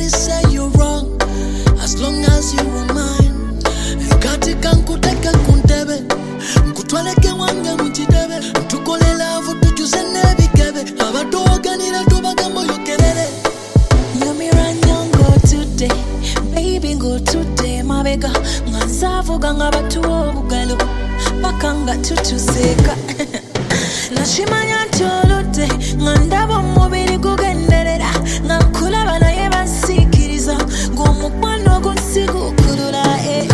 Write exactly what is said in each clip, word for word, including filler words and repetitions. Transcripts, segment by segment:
nobody say you're wrong, as long as you were mine. Katika nkuteka kuntebe, nkutwaleke wange mchidebe, tukole love tujuze nebikebe, abatoganira tubagambo yokelele. Nyamiranyango today, baby go today, mabega nganzavuga ngabatuwo bugalo bakanga tutuseka. Nashimanya tolute ngandabo mubiri kugenderera ngakulaba naye basikiriza ng'omukwano gunsigukirula eh.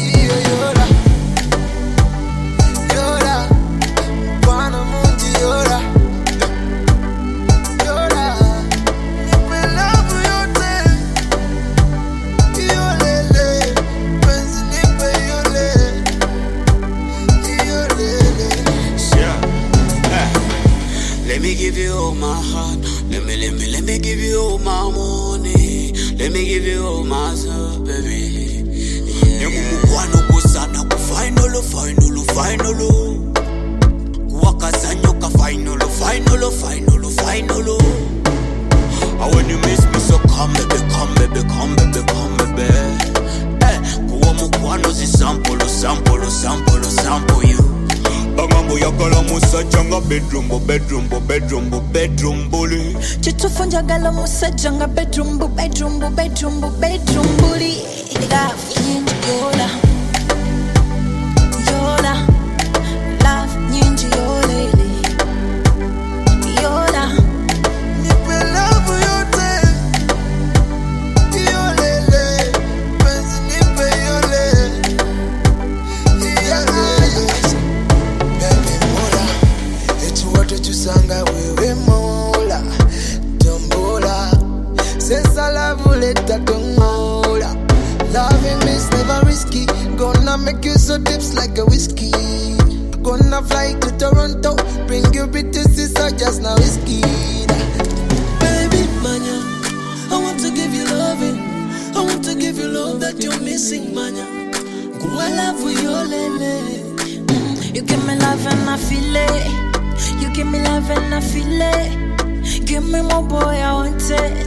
Let me give you all my heart. Let me, let me, let me give you all my money. Let me give you all my soul, baby. Yeah. Mkwano kusana ku final, final, final. Kuwakazanyo ka final, final, final, final. And when you miss me, so come baby, come baby, come baby, come baby. Eh, kuwa mkwano si sample, sample, sample, sample you. Bangambo yakala musajja nga bedroom bo bedroom bo bedroom bo bedroom bully. Chitufunja gala musajja nga bedroom bo bedroom bo bedroom bo bedroom bully. Love nyingi yola, yola. Love nyingi yolele, yola. Nipe love yote, yolele. Penzi nipe yole, yolele. Tusanga wewe mola tombola senza lavuleta tongola. Loving me is never risky, gonna make you so dips like a whiskey. Gonna fly to Toronto, bring you pretty sister just now whiskey. Baby manya, I want to give you loving, I want to give you love that you're missing manya. Kwa love yolele, mm, you give me love and I feel it. You give me love and I feel it. Give me more boy, I want it.